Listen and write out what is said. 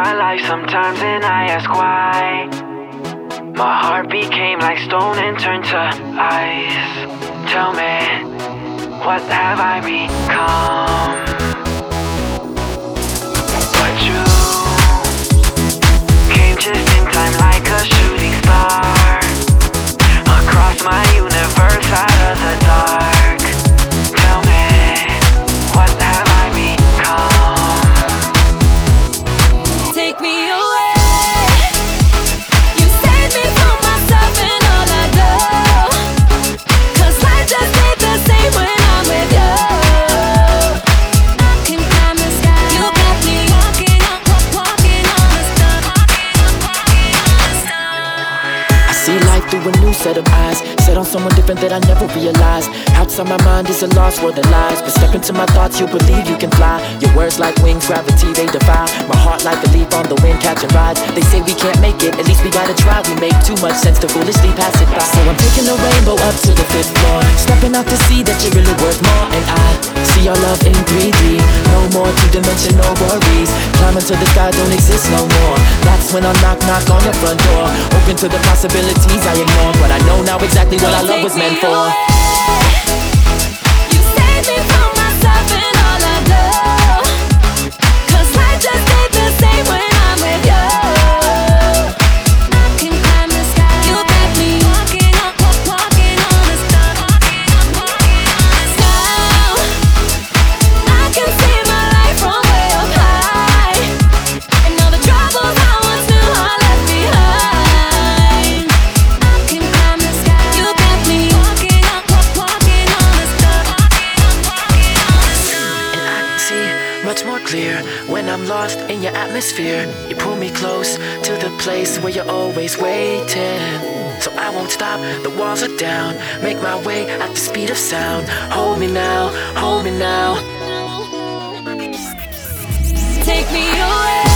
my life sometimes and I ask why. My heart became like stone and turned to ice. Tell me, what have I become? But you came just in time like a shooting star, across my universe out of the dark. Tell me, what have I become? Take me away. You saved me from myself and all I do. 'Cause life just ain't the same when I'm with you. I can climb the sky. You got me walking on the stars. I see life through a new set of eyes, set on someone different that I never realized. Outside my mind is a lost world of lies, but step into my thoughts, you'll believe you can fly. Your words like wings, gravity they defy. My heart like a leaf on the wind catching rides. They say we can't make it, at least we gotta try. We make too much sense to foolishly pass it by. So I'm taking the rainbow up to the 5th floor, stepping out to see that you're really worth more. And I see our love in 3D, no more two-dimensional worries. Climbing to the sky don't exist no more. That's when I knock on your front door, open to the possibilities I ignore. But I know now exactly what our love was meant for. You saved me from myself and all I do. 'Cause life just ain't the same when I'm with you. I can climb the sky. You got me walking on the stars. Now I can see my life from way up high, and all the troubles I once knew are left behind. I can climb the sky. You got me walking on the stars. And I can see much more clear when I'm lost in your atmosphere. You pull me close to the place where you're always waiting. So I won't stop, the walls are down. Make my way at the speed of sound. Hold me now, hold me now. Take me away.